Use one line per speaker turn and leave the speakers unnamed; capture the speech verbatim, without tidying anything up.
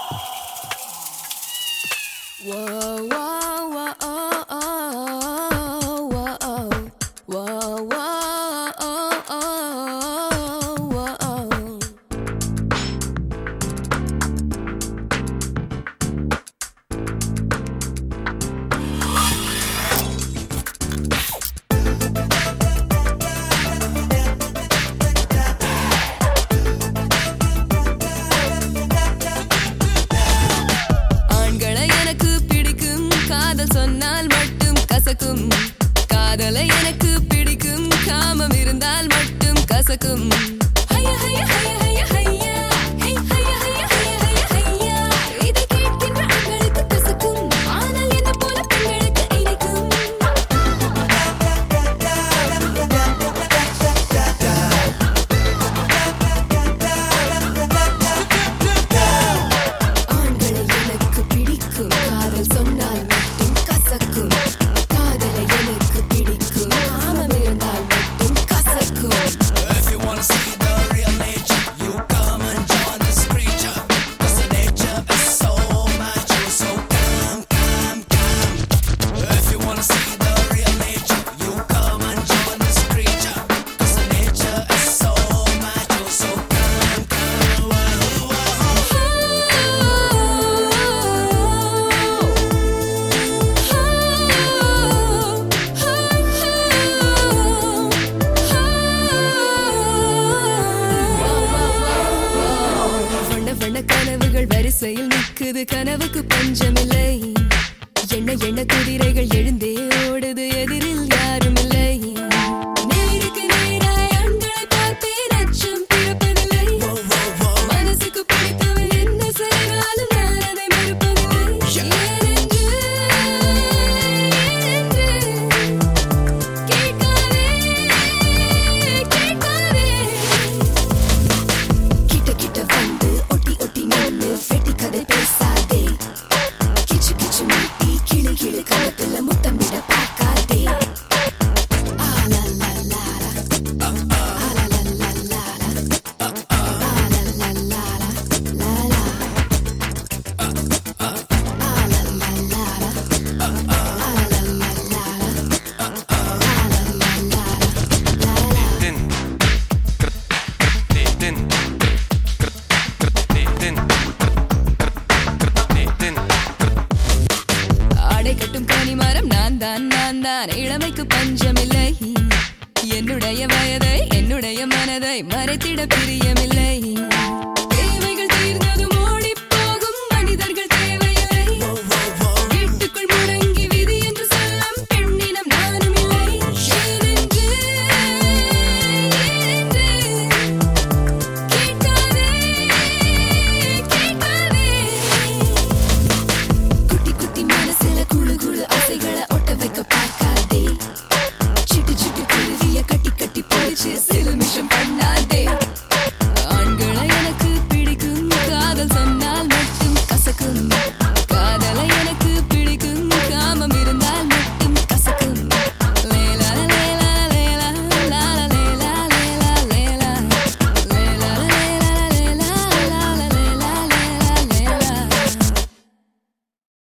காதலை எனக்கு பிடிக்கும், காமம் இருந்தால் மட்டும் கசக்கும். ஹையா ஹையா ஹையா ஹையா ஹையா ஹை ஹையா ஹையா ஹையா ஹையா ஹையா. இதை கேட்கின்ற ஆண்களுக்கு கசக்கும், ஆனால் என்ன போல பெண்களுக்கு இனிக்கும். ஆண்களை எனக்கு பிடிக்கும், காதல் சொன்னால் மட்டும் கசக்கும். காதலை எனக்கு பிடிக்கும், காமம் இருந்தால் மட்டும் கசக்கும்.
If you wanna see the real nature, you come and join this creature. 'Cause the nature is so macho, so come, come, come. If you wanna see the real nature, you come and join this creature. 'Cause the nature is so macho, so come, come. Whoa, whoa.
வண்ண வண்ண கனவுகள் வரிசையில் நிக்குது, கனவுக்கு பஞ்சமில்லை. எண்ண எண்ண குதிரைகள் எழுந்தே ஓடுது, எதிரில் யாரும் இல்லை.